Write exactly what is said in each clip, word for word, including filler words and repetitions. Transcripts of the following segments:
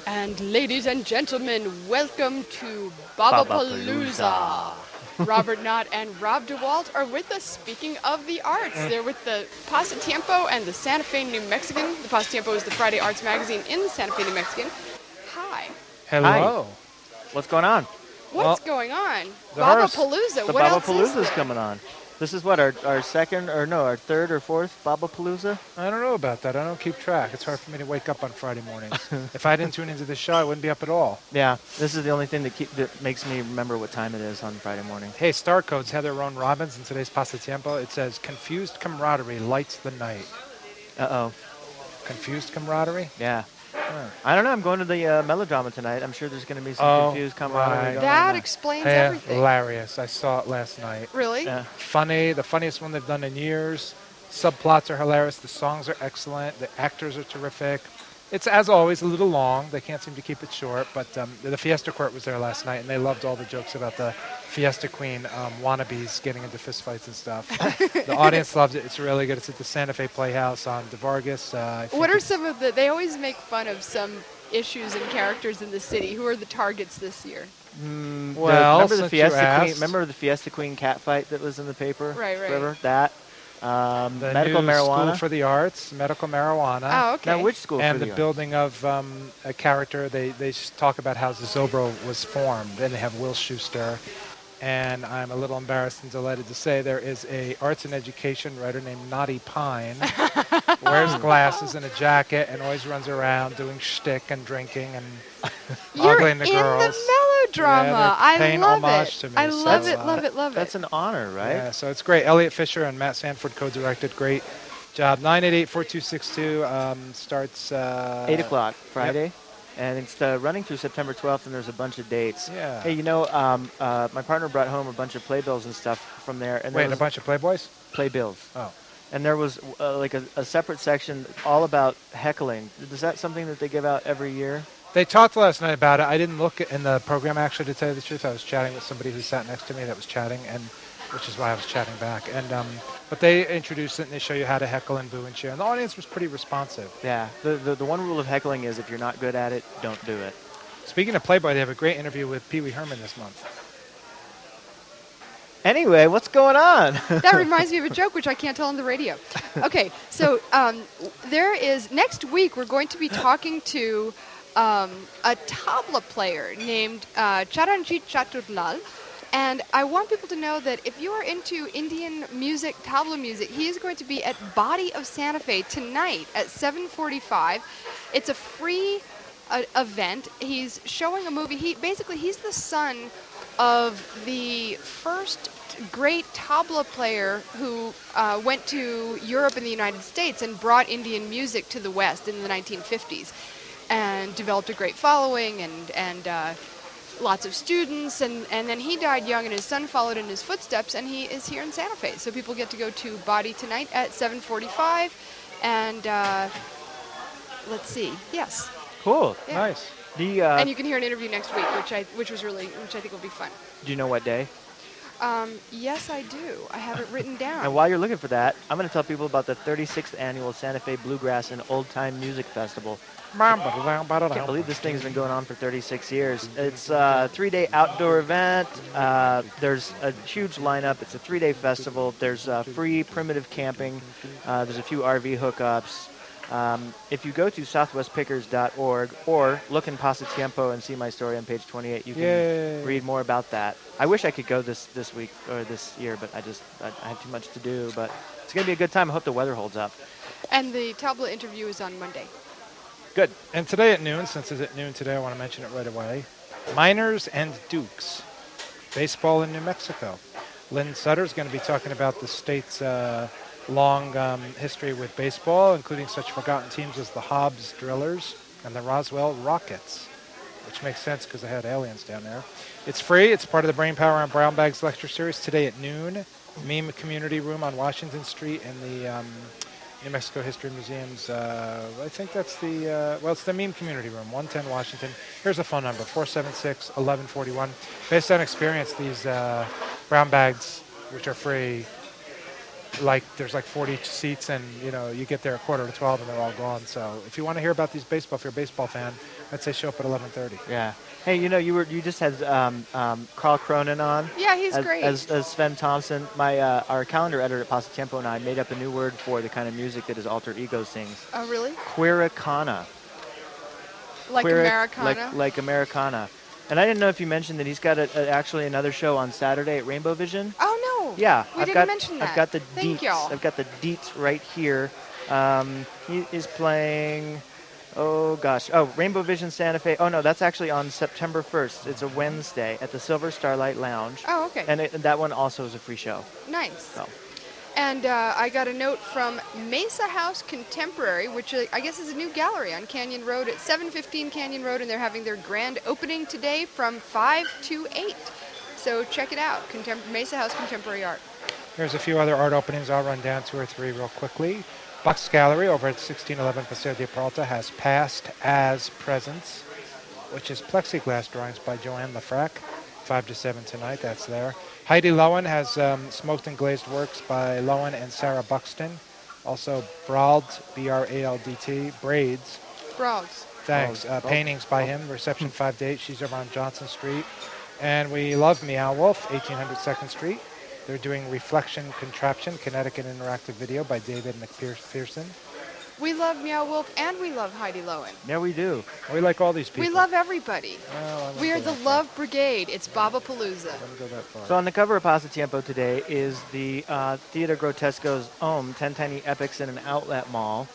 And ladies and gentlemen, welcome to Babapalooza. Robert Knott and Rob DeWalt are with us speaking of the arts. They're with the Pasatiempo and the Santa Fe New Mexican. The Pasatiempo is the Friday arts magazine in the Santa Fe New Mexican. Hi. Hello. Hi. What's going on? What's Well, going on? the hearse- Babapalooza. The What else is Babapalooza is there? coming on. This is what, our, our second, or no, our third or fourth Babapalooza? I don't know about that. I don't keep track. It's hard for me to wake up on Friday mornings. If I didn't tune into the show, I wouldn't be up at all. Yeah, this is the only thing that, keep, that makes me remember what time it is on Friday morning. Hey, Star Codes, Heather Roan Robbins, in today's Pasatiempo, it says, confused camaraderie lights the night. Uh-oh. Confused camaraderie? Yeah. Huh. I don't know. I'm going to the uh, melodrama tonight. I'm sure there's going to be some Oh, confused camaraderie right. going That on. explains Hey, everything. hilarious. I saw it last night. Really? Yeah. Funny, the funniest one they've done in years. Subplots are hilarious. The songs are excellent. The actors are terrific. It's, as always, a little long. They can't seem to keep it short, but um, the Fiesta Court was there last night, and they loved all the jokes about the Fiesta Queen um, wannabes getting into fistfights and stuff. The audience loved it. It's really good. It's at the Santa Fe Playhouse on DeVargas. Uh, I think What are it's- some of the... They always make fun of some issues and characters in the city. Who are the targets this year? Mm, the- Well, remember the since you Fiesta Queen? asked. Remember the Fiesta Queen cat fight that was in the paper? Right, right. Forever? That. Um, the medical new marijuana. School for the Arts, medical marijuana. Oh, okay. Now, which school And for the the arts? building of um, a character. They they s- talk about how Zobro was formed, and they have Will Schuster. And I'm a little embarrassed and delighted to say there is a arts and education writer named Naughty Pine. Wears glasses and a jacket and always runs around doing shtick and drinking and You're ogling the in girls. the melodrama. Yeah, they're I paying love homage it. to me, I so, love it, uh, love it, love That's it. an honor, right? Yeah, so it's great. Elliot Fisher and Matt Sanford co-directed. Great job. nine eight eight, four two six two um, starts... Uh, Eight o'clock Friday, and it's uh, running through September twelfth, and there's a bunch of dates. Yeah. Hey, you know, um, uh, my partner brought home a bunch of playbills and stuff from there, and Wait, there a was bunch of Playboys? playbills, Oh. and there was uh, like a, a separate section all about heckling. Is that something that they give out every year? They talked last night about it. I didn't look in the program, actually, to tell you the truth. I was chatting with somebody who sat next to me that was chatting, and which is why I was chatting back. And um, But they introduced it, and they show you how to heckle and boo and cheer. And the audience was pretty responsive. Yeah. The, the the one rule of heckling is if you're not good at it, don't do it. Speaking of Playboy, they have a great interview with Pee Wee Herman this month. Anyway, what's going on? That reminds me of a joke which I can't tell on the radio. Okay, so um, there is next week we're going to be talking to um, a tabla player named uh, Charanjit Chaturlal. And I want people to know that if you are into Indian music, tabla music, he is going to be at Body of Santa Fe tonight at seven forty-five. It's a free uh, event. He's showing a movie. He basically he's the son of the first great tabla player who uh, went to Europe and the United States and brought Indian music to the West in the nineteen fifties, and developed a great following and and. Uh, lots of students, and, and then he died young, and his son followed in his footsteps, and he is here in Santa Fe. So people get to go to Body tonight at seven forty-five, and uh, let's see, yes. Cool. Yeah. Nice. The uh, And you can hear an interview next week, which I which was really which I think will be fun. do you know what day? Um, yes, I do. I have it written down. And while you're looking for that, I'm going to tell people about the thirty-sixth annual Santa Fe Bluegrass and Old Time Music Festival. I can't believe this thing's been going on for thirty-six years. It's a three-day outdoor event. Uh, there's a huge lineup. It's a three-day festival. There's uh, free primitive camping. Uh, there's a few R V hookups. Um, if you go to southwest pickers dot org or look in Pasatiempo and see my story on page twenty-eight, you can Yay. read more about that. I wish I could go this, this week or this year, but I just I, I have too much to do. But it's going to be a good time. I hope the weather holds up. And the tabla interview is on Monday. Good. And today at noon, since it's at noon today, I want to mention it right away. Miners and Dukes, baseball in New Mexico. Lynn Sutter is going to be talking about the state's uh, long um, history with baseball, including such forgotten teams as the Hobbs Drillers and the Roswell Rockets, which makes sense because they had aliens down there. It's free. It's part of the Brain Power and Brown Bags lecture series today at noon. Meme Community Room on Washington Street in the um, New Mexico History Museum's, uh, I think that's the, uh, well, it's the Meme Community Room, one ten Washington. Here's a phone number, four seven six, one one four one. Based on experience, these uh, brown bags, which are free, like there's like forty seats, and you know you get there at quarter to twelve, and they're all gone. So if you want to hear about these baseball, if you're a baseball fan, I'd say show up at eleven thirty. Yeah. Hey, you know, you were you just had um, um, Carl Cronin on. Yeah, he's as, great. As, as Sven Thompson, my uh, our calendar editor at Pasatiempo and I made up a new word for the kind of music that his alter ego sings. Oh, really? Queericana. Like Queer- Americana? Like, like Americana. And I didn't know if you mentioned that he's got a, a, actually another show on Saturday at Rainbow Vision. Oh, no. Yeah, We I've didn't got mention that. I've got the Thank deets. y'all. I've got the deets right here. Um, he is playing. Oh gosh. Oh, Rainbow Vision Santa Fe. Oh no, that's actually on September first. It's a Wednesday at the Silver Starlight Lounge. Oh, okay. And it, that one also is a free show. Nice. So. And uh, I got a note from Mesa House Contemporary, which uh, I guess is a new gallery on Canyon Road at seven fifteen Canyon Road, and they're having their grand opening today from five to eight. So check it out, Contem- Mesa House Contemporary Art. There's a few other art openings. I'll run down two or three real quickly. Bucks Gallery over at sixteen eleven Paseo de Peralta has Past as Presents, which is plexiglass drawings by Joanne Lafrac. five to seven tonight, that's there. Heidi Lowen has um, Smoked and Glazed Works by Lowen and Sarah Buxton. Also Brald, B R A L D T, Braids. Browse. Thanks. Uh, paintings by him, Reception five to eight. She's over on Johnson Street. And we love Meow Wolf, eighteen hundred second Street. They're doing Reflection Contraption, Connecticut Interactive Video by David McPherson. We love Meow Wolf and we love Heidi Lowen. Yeah, we do. We like all these people. We love everybody. Well, I wouldn't We are go the that far. Love Brigade. It's Baba Palooza. I wouldn't go that far. So on the cover of Pasatiempo today is the uh, Theater Grotesco's Om, ten Tiny Epics in an Outlet Mall.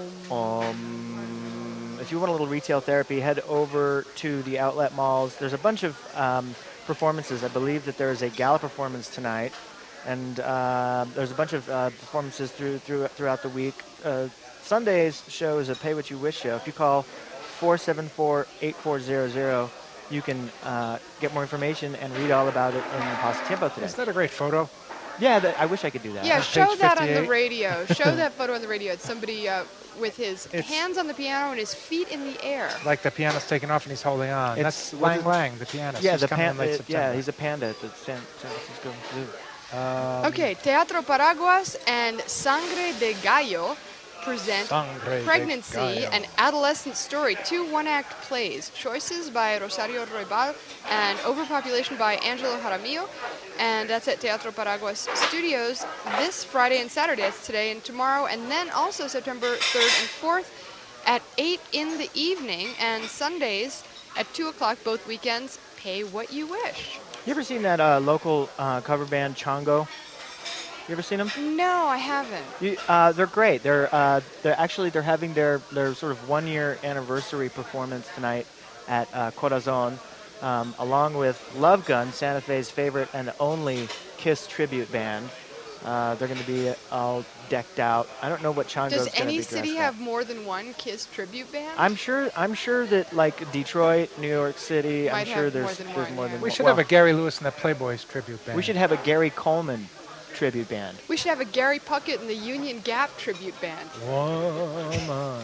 Um, if you want a little retail therapy, head over to the outlet malls. There's a bunch of um, performances. I believe that there is a gala performance tonight, and uh, there's a bunch of uh, performances through, through throughout the week. Uh, Sunday's show is a Pay What You Wish show. If you call four seven four, eight four zero zero, you can uh, get more information and read all about it in Pasatiempo today. Isn't that a great photo? Yeah, that, I wish I could do that. Yeah, On show page that on the fifty-eight. radio. Show that photo on the radio. It's somebody uh, with his It's- hands on the piano and his feet in the air. Like the piano's taking off and he's holding on. It's- That's what Lang is- Lang, the pianist. Yeah, He's the coming pan- in late uh, September. yeah, he's a panda at the San, San Francisco Zoo. Um, Okay, Teatro Paraguas and Sangre de Gallo present Sangre de Pregnancy, Gallo. an adolescent story, two one-act plays, Choices by Rosario Roybal and Overpopulation by Angelo Jaramillo, and that's at Teatro Paraguas Studios this Friday and Saturday. It's today and tomorrow, and then also September third and fourth at eight in the evening, and Sundays at two o'clock both weekends. Pay what you wish. You ever seen that uh, local uh, cover band Chongo? You ever seen them? No, I haven't. You, uh, they're great. They're uh, they're actually they're having their their sort of one year anniversary performance tonight at uh, Corazon, um, along with Love Gun, Santa Fe's favorite and only Kiss tribute band. Uh, they're going to be all decked out. I don't know what Chongo's Does going to be any dressed city up. have more than one Kiss tribute band? I'm sure. I'm sure that like Detroit, New York City. Might I'm sure have there's more than there's one, more yeah. than we one. should Well, have a Gary Lewis and the Playboys tribute band. We should have a Gary Coleman tribute band. We should have a Gary Puckett and the Union Gap tribute band. Woman.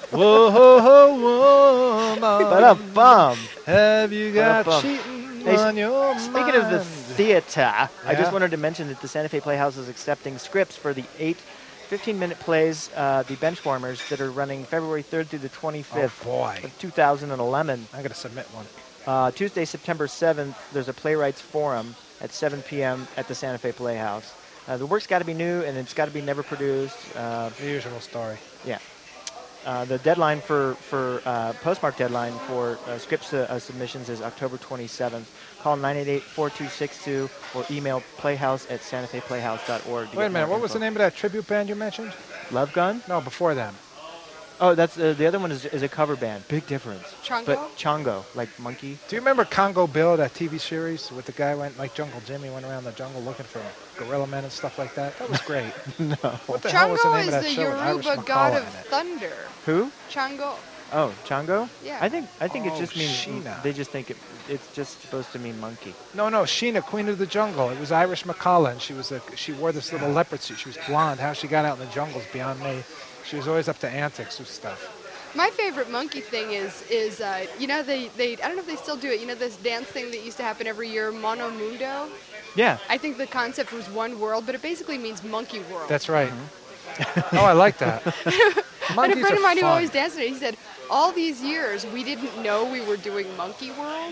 Whoa, woman. But a bum. Have you got Ba-da-bum. cheating Hey, on your Speaking of the mind? theater, I Yeah? just wanted to mention that the Santa Fe Playhouse is accepting scripts for the eight fifteen-minute plays, uh, the Benchwarmers, that are running February third through the twenty-fifth Oh, boy. of two thousand eleven. I'm going to submit one. Uh, Tuesday, September seventh, there's a playwrights forum at seven p.m. at the Santa Fe Playhouse. Uh, the work's got to be new, and it's got to be never produced. Uh, The usual story. yeah. Uh, the deadline for, for uh, postmark deadline for uh, script su- uh, submissions is October twenty-seventh. Call nine eight eight, four two six two or email playhouse at santa fe playhouse dot org. Wait a minute. What was the name of that tribute band you mentioned? Love Gun? No, before them. Oh, that's uh, the other one is, is a cover band. Big difference. Chongo? But Chongo, like monkey. Do you remember Congo Bill, that T V series with the guy went like Jungle Jimmy, went around the jungle looking for gorilla men and stuff like that? That was great. No. What the hell was the Chango name is of that the show with Irish Yoruba god McCullough of in it? thunder. Who? Chango. Oh, Chongo? Yeah. I think I think it Oh, just means Sheena. they just think it, it's just supposed to mean monkey. No, no, Sheena, Queen of the Jungle. It was Irish McCullough, and she was a, she wore this little leopard suit. She was blonde. How she got out in the jungle is beyond me. She was always up to antics with stuff. My favorite monkey thing is is uh, you know they, they I don't know if they still do it. You know this dance thing that used to happen every year, Mono Mundo. Yeah. I think the concept was one world, but it basically means monkey world. That's right. Oh, I like that. And a Monkeys friend are of mine who fun. always danced it, he said, all these years we didn't know we were doing Monkey World.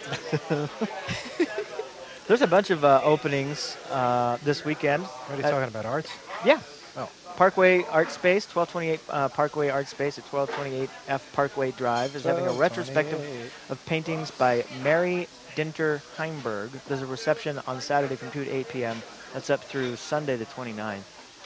There's a bunch of uh, openings uh, this weekend. What are you at- talking about, Arts? Yeah. Oh. Parkway Art Space, twelve twenty-eight uh, Parkway Art Space at twelve twenty-eight F Parkway Drive is having a retrospective of paintings by Mary Dinter Heimberg. There's a reception on Saturday from two to eight p.m. That's up through Sunday the twenty-ninth.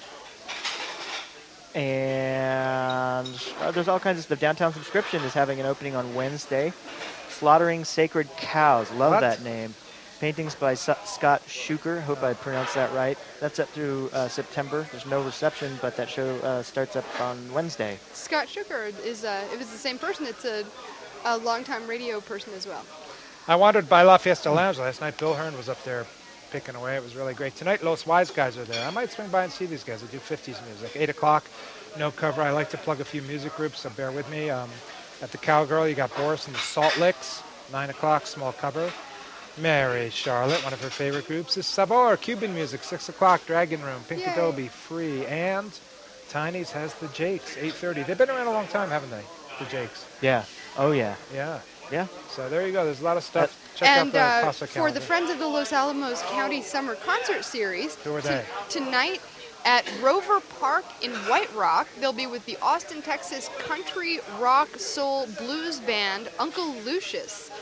And uh, there's all kinds of stuff. Downtown Subscription is having an opening on Wednesday. Slaughtering Sacred Cows. Love What? that name. Paintings by S- Scott Schuker. Hope I pronounced that right. That's up through uh, September. There's no reception, but that show uh, starts up on Wednesday. Scott Schuker is, uh, if it's the same person, it's a, a longtime radio person as well. I wandered by La Fiesta Lounge last night. Bill Hearn was up there picking away. It was really great. Tonight, Los Wise Guys are there. I might swing by and see these guys. They do fifties music. eight o'clock, no cover. I like to plug a few music groups, so bear with me. Um, at the Cowgirl, you got Boris and the Salt Licks. nine o'clock, small cover. Mary Charlotte, one of her favorite groups, is Sabor, Cuban music. six o'clock, Dragon Room. Pink Yay. Adobe, free. And Tiny's has the Jakes, eight thirty. They've been around a long time, haven't they? The Jakes. Yeah. Oh, yeah. Yeah. Yeah. So there you go. There's a lot of stuff. Check and out the uh, Casa for calendar. the Friends of the Los Alamos County Summer Concert Series, Who are to- they? tonight at Rover Park in White Rock, they'll be with the Austin, Texas country rock soul blues band Uncle Lucius.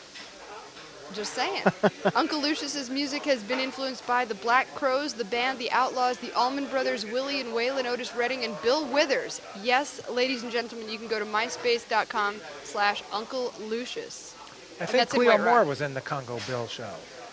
Just saying. Uncle Lucius's music has been influenced by the Black Crowes, the band, the Outlaws, the Allman Brothers, Willie and Waylon, Otis Redding, and Bill Withers. Yes, ladies and gentlemen, you can go to myspace.com slash Uncle Lucius. I think That's in Cleo White Rock. Moore was in the Congo Bill show.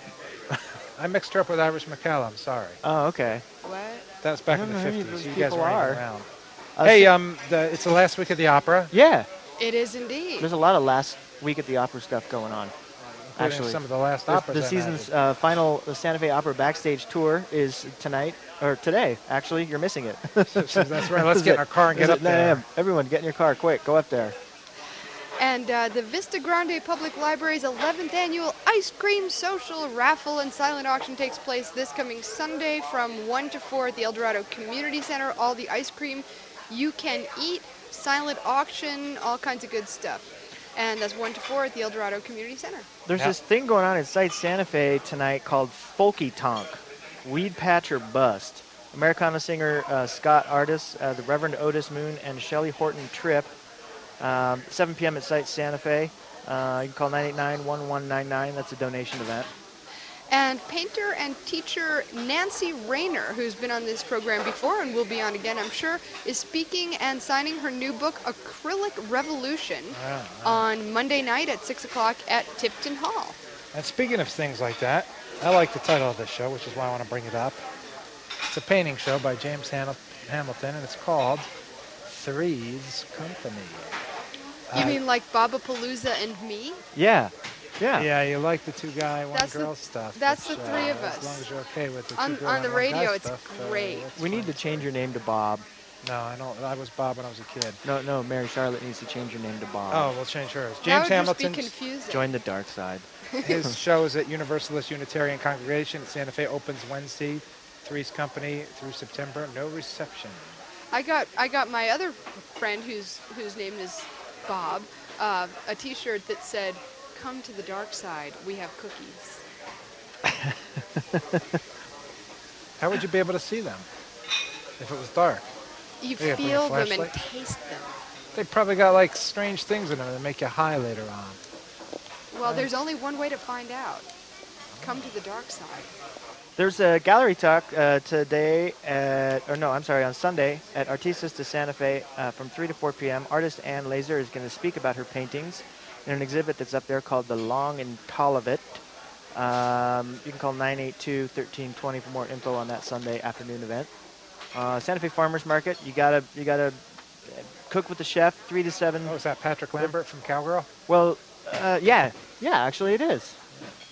I mixed her up with Irish McCallum. Sorry. Oh, okay. What? That was back I in the don't know who fifties. those You guys people weren't are. even around. Uh, Hey, so- um, the, it's the last week of the opera. Yeah. It is indeed. There's a lot of last week at the opera stuff going on. Including Actually, some of the last This- operas. the I season's imagine. uh, final the Santa Fe Opera backstage tour is tonight or today. Actually, you're missing it. So that's right. Let's get in our car and Is get it up there. nine a m? Everyone, get in your car, quick! Go up there. And uh, the Vista Grande Public Library's eleventh annual Ice Cream Social Raffle and Silent Auction takes place this coming Sunday from one to four at the El Dorado Community Center. All the ice cream you can eat, silent auction, all kinds of good stuff. And that's one to four at the El Dorado Community Center. There's Yeah. this thing going on at Site Santa Fe tonight called Folky Tonk, Weed Patch or Bust. Americana singer uh, Scott Artis, uh, the Reverend Otis Moon, and Shelley Horton Tripp. Um, seven p.m. at Site Santa Fe. Uh, you can call nine eight nine, one one nine nine. That's a donation event. And painter and teacher Nancy Rayner, who's been on this program before and will be on again, I'm sure, is speaking and signing her new book, Acrylic Revolution, Wow, on Monday night at six o'clock at Tipton Hall. And speaking of things like that, I like the title of this show, which is why I want to bring it up. It's a painting show by James Ham- Hamilton, and it's called Three's Company. You Uh, mean like Babapalooza and me? Yeah. Yeah. Yeah, you like the two guy, one That's the- girl stuff. that's which, the three uh, of As us. long as you're okay with the two On- girl on and the one radio, guy it's stuff, uh, great. that's We need to fine. change your name to Bob. No, I don't. I was Bob when I was a kid. No, no, Mary Charlotte needs to change your name to Bob. Oh, we'll change hers. That James would just be Hamilton's confusing. Join the dark side. his show is at Universalist Unitarian Congregation at Santa Fe. Opens Wednesday. Three's Company through September. No reception. I got I got my other friend whose whose name is Bob uh, a T-shirt that said, "Come to the dark side. We have cookies." How would you be able to see them if it was dark? You Yeah, bring a feel them and flashlight. taste them. They probably got like strange things in them that make you high later on. Well, there's only one way to find out. Come to the dark side. There's a gallery talk uh, today at, or no, I'm sorry, on Sunday at Artistas de Santa Fe uh, from three to four p.m. Artist Ann Laser is going to speak about her paintings in an exhibit that's up there called The Long and Tall of It. Um, you can call nine eight two, one three two zero for more info on that Sunday afternoon event. Uh, Santa Fe Farmers Market, you gotta you gotta cook with the chef, three to seven. Oh, is that Patrick Lambert from Cowgirl? Well, uh, yeah, yeah, actually it is.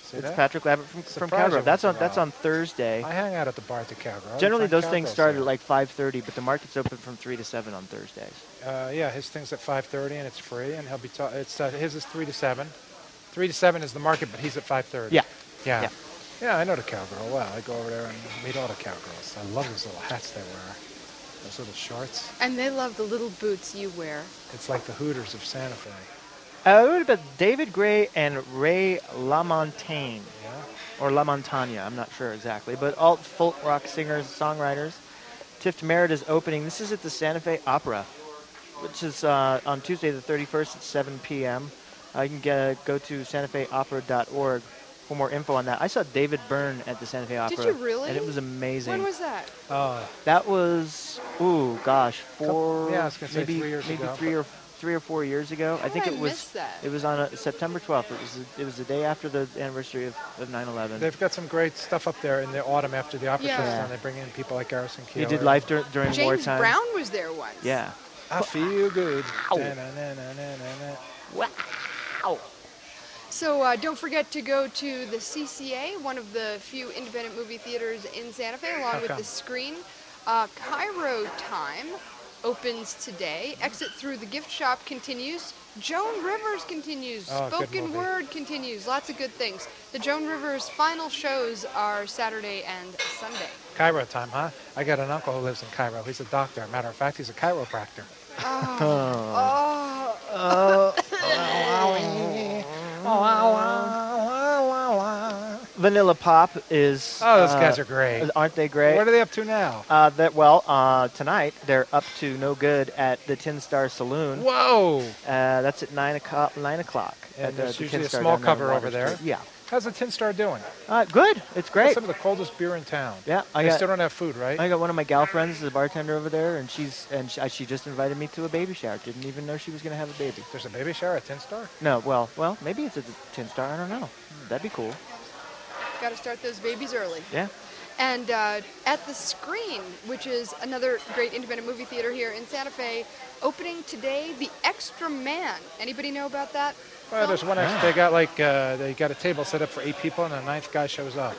See it's that? Patrick Labbert from, from Surprise Cowgirl. you That's once on in a that's while. on Thursday. I hang out at the bar at the Cowgirl. Generally, Frank those things Cowgirl's start there. at like five thirty, but the market's open from three to seven on Thursdays. Uh, yeah, his thing's at five thirty and it's free, and he'll be. Ta- it's uh, his is three to seven. Three to seven is the market, but he's at five thirty. Yeah. Yeah. Yeah. Yeah, I know the Cowgirl well. I go over there and meet all the Cowgirls. I love those little hats they wear. Those little shorts. And they love the little boots you wear. It's like the Hooters of Santa Fe. Uh, it would have been David Gray and Ray LaMontagne, Yeah. or La Montagne, I'm not sure exactly, but alt folk rock singers, songwriters. Tift Merritt is opening. This is at the Santa Fe Opera, which is uh, on Tuesday the thirty-first at seven p.m. Uh, you can get, go to santa fe opera dot org for more info on that. I saw David Byrne at the Santa Fe Opera. you really? And it was amazing. When was that? Oh, That was, ooh, gosh, four, yeah, I was gonna say maybe three years maybe ago, three or three or four years ago. How I think did it I was. miss that? It was on uh September twelfth. It was the, it was the day after the anniversary of, of nine eleven. they've got some great stuff up there in the autumn after the opera Yeah. show's Yeah. done. They bring in people like Garrison He Keillor. did life dur- during James wartime. Brown was there once. Yeah. I feel good. Wow. Da-na-na-na-na-na. Wow. So uh, don't forget to go to the C C A, one of the few independent movie theaters in Santa Fe, along How with come? the Screen. Uh, Cairo Time opens today. Exit through the gift shop continues. Joan Rivers continues. Oh, good Spoken movie. Word continues. Lots of good things. The Joan Rivers final shows are Saturday and Sunday. Cairo time, huh? I got an uncle who lives in Cairo. He's a doctor. Matter of fact, he's a chiropractor. Oh, Vanilla Pop is. Oh, those uh, guys are great. Aren't they great? What are they up to now? Uh, that well, uh, tonight they're up to no good at the Tin Star Saloon. Whoa! Uh, that's at nine o'clock. Nine o'clock. Yeah, at, there's the usually Tin a Star small down there on cover Water over there. Street. Yeah. How's the Tin Star doing? Uh, good. It's great. Some of the coldest beer in town. Yeah, I They got. still don't have food, right? I got one of my gal friends, the bartender over there, and she's and she, she just invited me to a baby shower. Didn't even know she was going to have a baby. There's a baby shower at Tin Star? No, well, well, maybe it's at the Tin Star. I don't know. That'd be cool. got to start those babies early. Yeah. And uh, at the Screen, which is another great independent movie theater here in Santa Fe, opening today, The Extra Man. Anybody know about that? Well, there's one extra. They got like uh, they got a table set up for eight people, and the ninth guy shows up.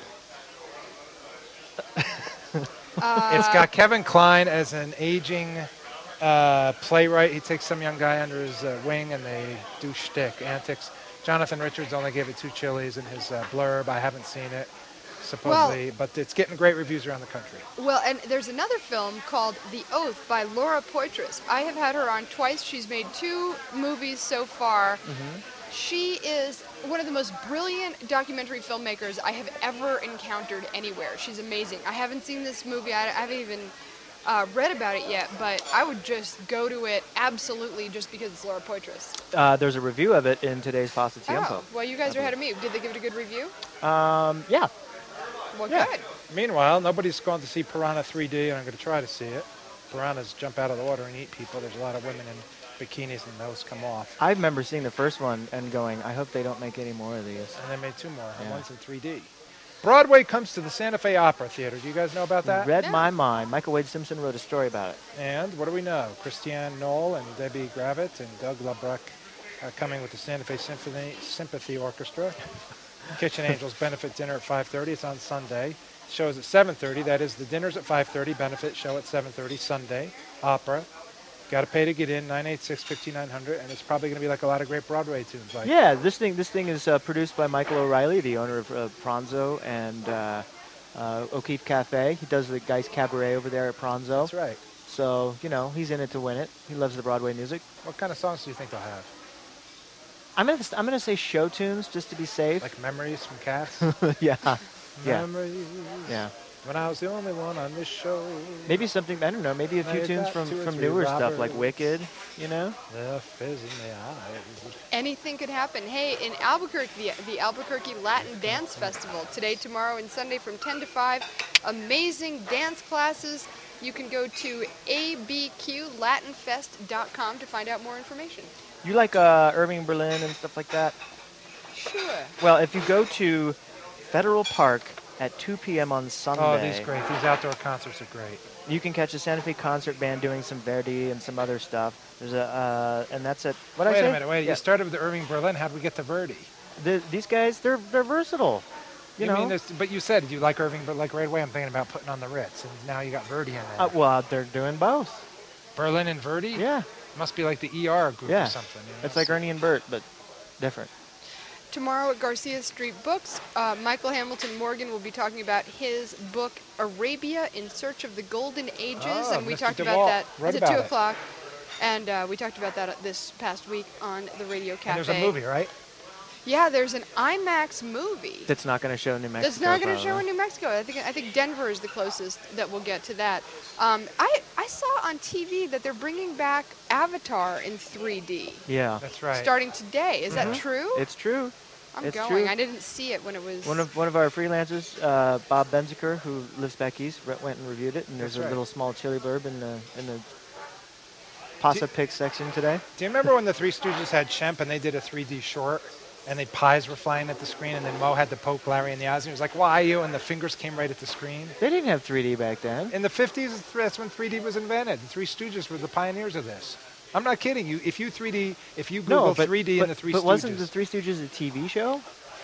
Uh, It's got Kevin Kline as an aging uh, playwright. He takes some young guy under his uh, wing, and they do shtick antics. Jonathan Richards only gave it two chilies in his uh, blurb. I haven't seen it, supposedly, but it's getting great reviews around the country. Well, and there's another film called The Oath by Laura Poitras. I have had her on twice. She's made two movies so far. Mm-hmm. She is one of the most brilliant documentary filmmakers I have ever encountered anywhere. She's amazing. I haven't seen this movie. I, I haven't even uh, read about it yet, but I would just go to it absolutely just because it's Laura Poitras. Uh, there's a review of it in today's Pasta Tiempo. Oh, well, you guys are ahead of me. Did they give it a good review? Um, yeah. Well, Yeah. good. Meanwhile, nobody's gone to see Piranha three D, and I'm going to try to see it. Piranhas jump out of the water and eat people. There's a lot of women in bikinis, and those come off. I remember seeing the first one and going, I hope they don't make any more of these. And they made two more, and Yeah. one's in three D. Broadway comes to the Santa Fe Opera Theater. Do you guys know about that? Read No. my mind. Michael Wade Simpson wrote a story about it. And what do we know? Christiane Knoll and Debbie Gravitt and Doug LeBruck are coming with the Santa Fe Symphony Sympathy Orchestra. Kitchen Angels benefit dinner at five thirty. It's on Sunday. Show's at seven thirty. That is, the dinner's at five thirty. Benefit show at seven thirty. Sunday. Opera. Got to pay to get in. nine eight six, five nine zero zero. And it's probably going to be like a lot of great Broadway tunes. Like Yeah, this thing this thing is uh, produced by Michael O'Reilly, the owner of uh, Pronzo and uh, uh, O'Keefe Cafe. He does the Geist Cabaret over there at Pronzo. That's right. So, you know, he's in it to win it. He loves the Broadway music. What kind of songs do you think they'll have? I'm gonna I'm gonna say show tunes just to be safe. Like Memories from Cats? yeah, yeah, Memories. yeah. When I was the only one on this show. Maybe something I don't know. Maybe a few They've tunes got from two or from three newer stuff like Roberts. Wicked. You know. The fizz in the eyes. Anything could happen. Hey, in Albuquerque, the, the Albuquerque Latin Dance Festival, today, tomorrow, and Sunday from ten to five. Amazing dance classes. You can go to a b q latin fest dot com to find out more information. You like uh, Irving Berlin and stuff like that? Sure. Well, if you go to Federal Park at two p.m. on Sunday, Oh, these great. These outdoor concerts are great. you can catch a Santa Fe concert band doing some Verdi and some other stuff. There's a uh, and that's at what I wait say? a minute. Wait. Yeah. You started with the Irving Berlin. How'd we get to Verdi? The, these guys, they're they're versatile. You, You know. mean this, but you said you like Irving, but like right away I'm thinking about putting on the Ritz, and now you got Verdi in there. Uh, well, they're doing both. Berlin and Verdi? Yeah. Must be like the E R group Yeah. or something. You know? It's like Ernie and Bert, but different. Tomorrow at Garcia Street Books, uh, Michael Hamilton Morgan will be talking about his book Arabia in Search of the Golden Ages, Oh, and we Mister talked DeWalt about that. wrote It's at about two it. o'clock, and uh, we talked about that this past week on the Radio Cafe. And there's a movie, right? Yeah, there's an IMAX movie. That's not going to show in New Mexico. That's not going to show probably. in New Mexico. I think I think Denver is the closest that we'll get to that. Um, I I saw on T V that they're bringing back Avatar in three D Yeah, That's right. starting today. Is that true? it's true. I'm it's going. true. I didn't see it when it was. One of one of our freelancers, uh, Bob Benziker, who lives back east, re- went and reviewed it, and there's That's a right. little small chili blurb in the in the Pasa Pick section today. Do you remember when the Three Stooges had Shemp and they did a three D short, and the pies were flying at the screen, and then Mo had to poke Larry in the eyes, and he was like, "Why you?" And the fingers came right at the screen. They didn't have three D back then. In the fifties, that's when three D was invented. The Three Stooges were the pioneers of this. I'm not kidding you. If you three D, if you Google no, but, three D but, and the Three but Stooges, wasn't the Three Stooges a T V show?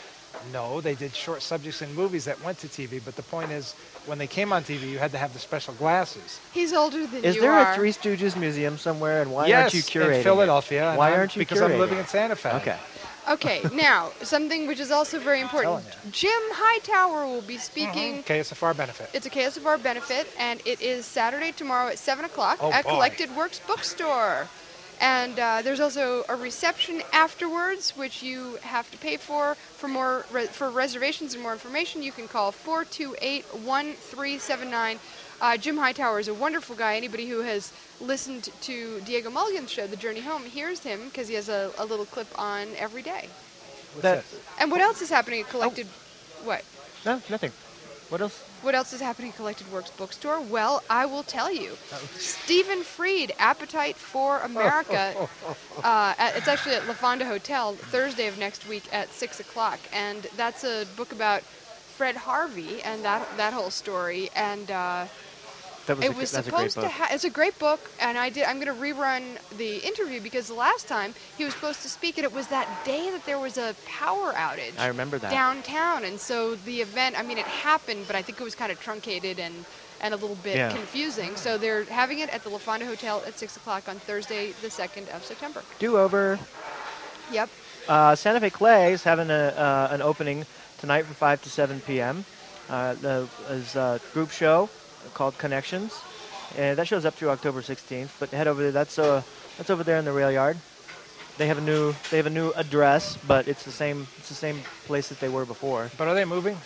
no, they did short subjects in movies that went to T V. But the point is, when they came on T V, you had to have the special glasses. He's older than Is you there are. a Three Stooges museum somewhere, and why yes, aren't you curating in it? Philadelphia. and Why I'm- aren't you Because I'm curating living it? in Santa Fe. Okay. Okay, now something which is also very important. telling Jim Hightower will be speaking. K S F R benefit. It's a K S F R benefit, and it is Saturday tomorrow at seven o'clock Oh, at boy. Collected Works Bookstore. And uh, there's also a reception afterwards, which you have to pay for. For more re- for reservations and more information, you can call four two eight, one three seven nine. Uh, Jim Hightower is a wonderful guy. Anybody who has listened to Diego Mulligan's show, The Journey Home, hears him because he has a, a little clip on every day. What's That- this? And what else is happening at Collected? What? No, nothing. What else? What else is happening at Collected Works Bookstore? Well, I will tell you. Stephen Fried, Appetite for America. uh, at, it's actually at La Fonda Hotel Thursday of next week at six o'clock, and that's a book about Fred Harvey and that that whole story. And uh, That was it a, was that's a great supposed to. book. Ha- it's a great book, and I did. I'm going to rerun the interview because the last time he was supposed to speak, and it was that day that there was a power outage. I remember that. Downtown, and so the event. I mean, it happened, but I think it was kind of truncated and and a little bit Yeah. confusing. So they're having it at the La Fonda Hotel at six o'clock on Thursday, the second of September. Do over. Yep. Uh, Santa Fe Clay is having a, uh, an opening tonight from five to seven p.m. Uh, the is a group show called Connections, and that shows up through October sixteenth. But head over there. That's uh, that's over there in the rail yard. They have a new they have a new address, but it's the same it's the same place that they were before. But are they moving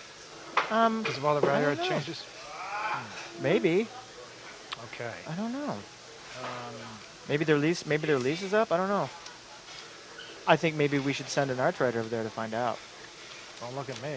Um, because of all the I don't railroad know. changes? maybe Okay. I don't know. Um, Maybe their lease maybe their lease is up. I don't know. I think maybe we should send an art writer over there to find out. don't look at me.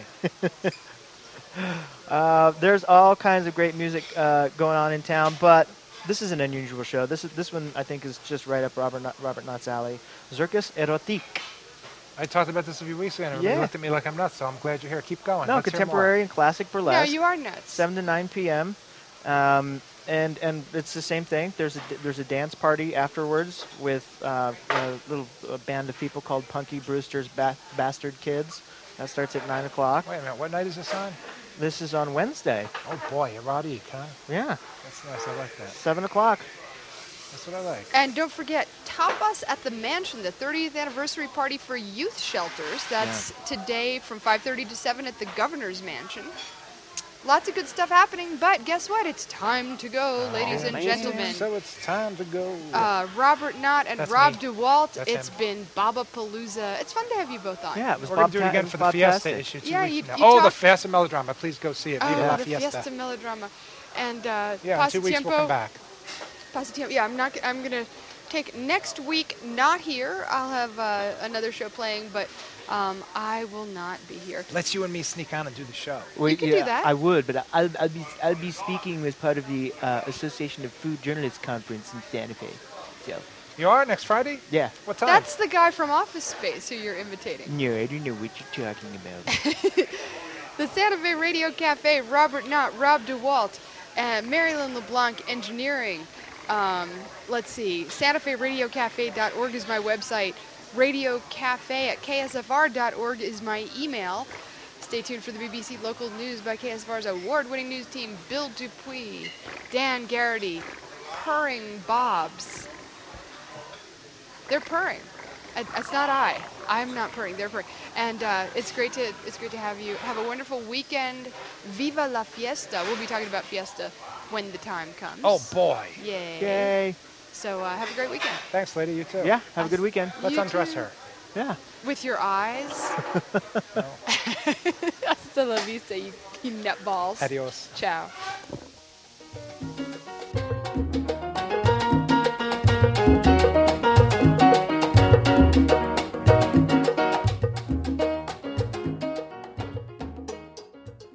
Uh, there's all kinds of great music uh, going on in town, but this is an unusual show. This is this one I think is just right up Robert Knott- Robert Knott's alley. Circus Erotique. I talked about this a few weeks ago, and everybody Yeah. looked at me like I'm nuts. So I'm glad you're here. Keep going. No, Let's hear more. contemporary and classic burlesque. No, you are nuts. seven to nine p.m. Um, and and it's the same thing. There's a there's a dance party afterwards with uh, a little a band of people called Punky Brewster's ba- Bastard Kids. That starts at nine o'clock. Wait a minute. What night is this on? This is on Wednesday. Oh boy, erotic, huh? Yeah, That's nice. I like that. seven o'clock. That's what I like. And don't forget, Tapas at the Mansion, the thirtieth anniversary party for youth shelters. That's today from five thirty to seven at the Governor's Mansion. Lots of good stuff happening, but guess what? It's time to go, ladies and man. gentlemen. So it's time to go. Uh, Robert Knott and That's Rob me. DeWalt. That's It's him. been Baba Palooza. It's fun to have you both on. Yeah, it was We're Bob gonna do it Ta- again was for the Bob Fiesta Tastic. issue two Yeah, weeks you- from you now. Oh, the talked- Fiesta melodrama. Please go see it. Oh, Viva la the Fiesta. Fiesta melodrama. And uh, Yeah, in two weeks we'll come Pasatiempo- back. Pasatiempo. Yeah, I'm not. g- I'm gonna take next week. Not here. I'll have uh, another show playing, but um, I will not be here. Let's you and me sneak on and do the show. You can do yeah, that. I would, but I'll, I'll be I'll be speaking as part of the uh, Association of Food Journalists Conference in Santa Fe. So You are next Friday? yeah, What time? That's the guy from Office Space who you're imitating. no, I don't know what you're talking about. The Santa Fe Radio Cafe, Robert Knott, Rob DeWalt, and Marilyn LeBlanc Engineering. Um, let's see, Santa Fe Radio Cafe dot org is my website. Radio Cafe at k s f r dot org is my email. Stay tuned for the B B C Local News by K S F R's award-winning news team, Bill Dupuis, Dan Garrity, purring Bobs. They're purring. Uh, It's not I. I'm not purring. They're purring. And uh, it's great to it's great to have you. Have a wonderful weekend. Viva la fiesta. We'll be talking about fiesta when the time comes. Oh, boy. Yay. Yay. So uh, have a great weekend. Thanks, lady. You too. Yeah, have a good weekend. Let's You undress too. her. Yeah. With your eyes. No. Hasta la vista, you, you nutballs. Adios. Ciao.